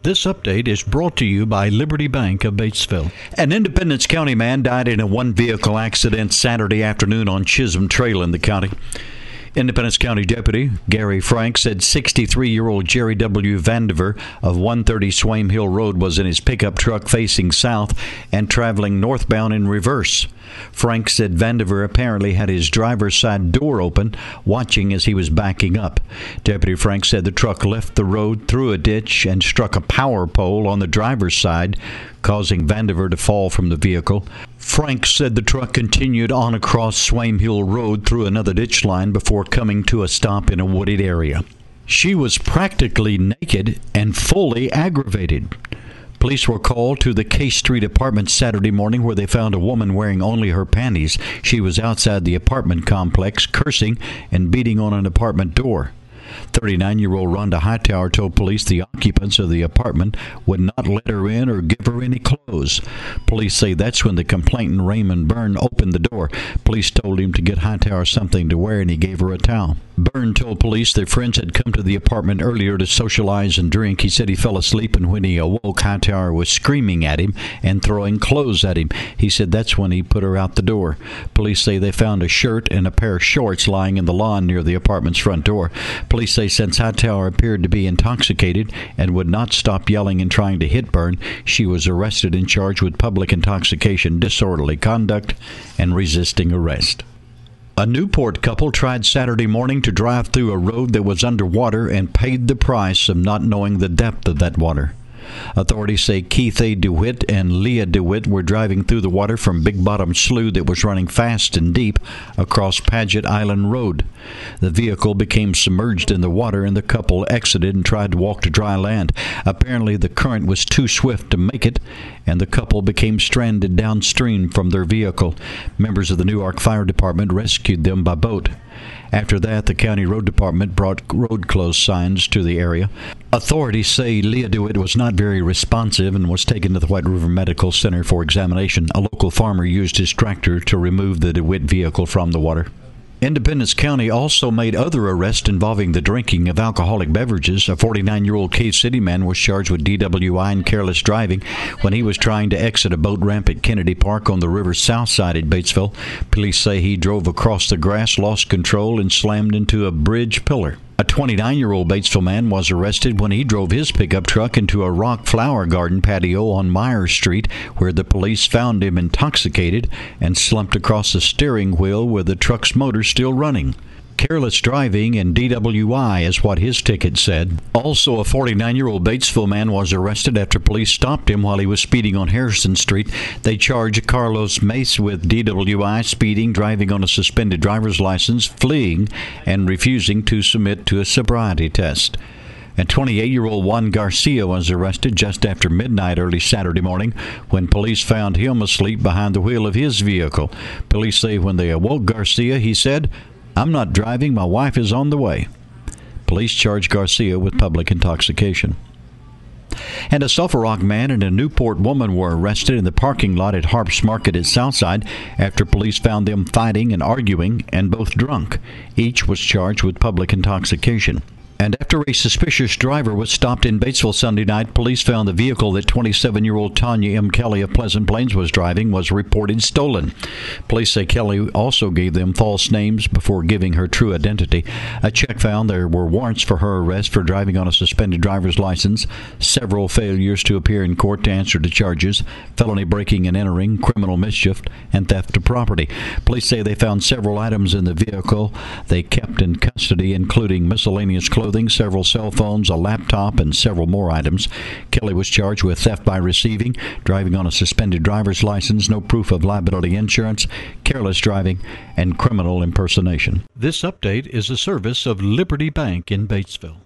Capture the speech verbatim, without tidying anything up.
This update is brought to you by Liberty Bank of Batesville. An Independence County man died in a one-vehicle accident Saturday afternoon on Chisholm Trail in the county. Independence County Deputy Gary Frank said sixty-three-year-old Jerry W. Vandiver of one thirty Swaim Hill Road was in his pickup truck facing south and traveling northbound in reverse. Frank said Vandiver apparently had his driver's side door open, watching as he was backing up. Deputy Frank said the truck left the road through a ditch and struck a power pole on the driver's side, causing Vandiver to fall from the vehicle. Frank said the truck continued on across Swaim Hill Road through another ditch line before coming to a stop in a wooded area. She was practically naked and fully aggravated. Police were called to the K Street apartment Saturday morning where they found a woman wearing only her panties. She was outside the apartment complex, cursing and beating on an apartment door. thirty-nine-year-old Rhonda Hightower told police the occupants of the apartment would not let her in or give her any clothes. Police say that's when the complainant, Raymond Byrne, opened the door. Police told him to get Hightower something to wear, and he gave her a towel. Byrne told police their friends had come to the apartment earlier to socialize and drink. He said he fell asleep, and when he awoke, Hightower was screaming at him and throwing clothes at him. He said that's when he put her out the door. Police say they found a shirt and a pair of shorts lying in the lawn near the apartment's front door. Police say since Hightower appeared to be intoxicated and would not stop yelling and trying to hit Byrne, she was arrested and charged with public intoxication, disorderly conduct, and resisting arrest. A Newport couple tried Saturday morning to drive through a road that was underwater and paid the price of not knowing the depth of that water. Authorities say Keith A. DeWitt and Leah DeWitt were driving through the water from Big Bottom Slough that was running fast and deep across Paget Island Road. The vehicle became submerged in the water and the couple exited and tried to walk to dry land. Apparently the current was too swift to make it, and the couple became stranded downstream from their vehicle. Members of the Newark Fire Department rescued them by boat. After that, the county road department brought road closed signs to the area. Authorities say Leah DeWitt was not very responsive and was taken to the White River Medical Center for examination. A local farmer used his tractor to remove the DeWitt vehicle from the water. Independence County also made other arrests involving the drinking of alcoholic beverages. A forty-nine-year-old Cave City man was charged with D W I and careless driving when he was trying to exit a boat ramp at Kennedy Park on the river's south side at Batesville. Police say he drove across the grass, lost control, and slammed into a bridge pillar. A twenty-nine-year-old Batesville man was arrested when he drove his pickup truck into a rock flower garden patio on Myers Street, where the police found him intoxicated and slumped across the steering wheel with the truck's motor still running. Careless driving and D W I is what his ticket said. Also, a forty-nine-year-old Batesville man was arrested after police stopped him while he was speeding on Harrison Street. They charged Carlos Mace with D W I, speeding, driving on a suspended driver's license, fleeing, and refusing to submit to a sobriety test. And twenty-eight-year-old Juan Garcia was arrested just after midnight early Saturday morning when police found him asleep behind the wheel of his vehicle. Police say when they awoke Garcia, he said, "I'm not driving, my wife is on the way." Police charged Garcia with public intoxication. And a Sulphur Rock man and a Newport woman were arrested in the parking lot at Harps Market at Southside after police found them fighting and arguing and both drunk. Each was charged with public intoxication. And after a suspicious driver was stopped in Batesville Sunday night, police found the vehicle that twenty-seven-year-old Tanya M. Kelly of Pleasant Plains was driving was reported stolen. Police say Kelly also gave them false names before giving her true identity. A check found there were warrants for her arrest for driving on a suspended driver's license, several failures to appear in court to answer to charges, felony breaking and entering, criminal mischief, and theft of property. Police say they found several items in the vehicle they kept in custody, including miscellaneous clothing, several cell phones, a laptop, and several more items. Kelly was charged with theft by receiving, driving on a suspended driver's license, no proof of liability insurance, careless driving, and criminal impersonation. This update is a service of Liberty Bank in Batesville.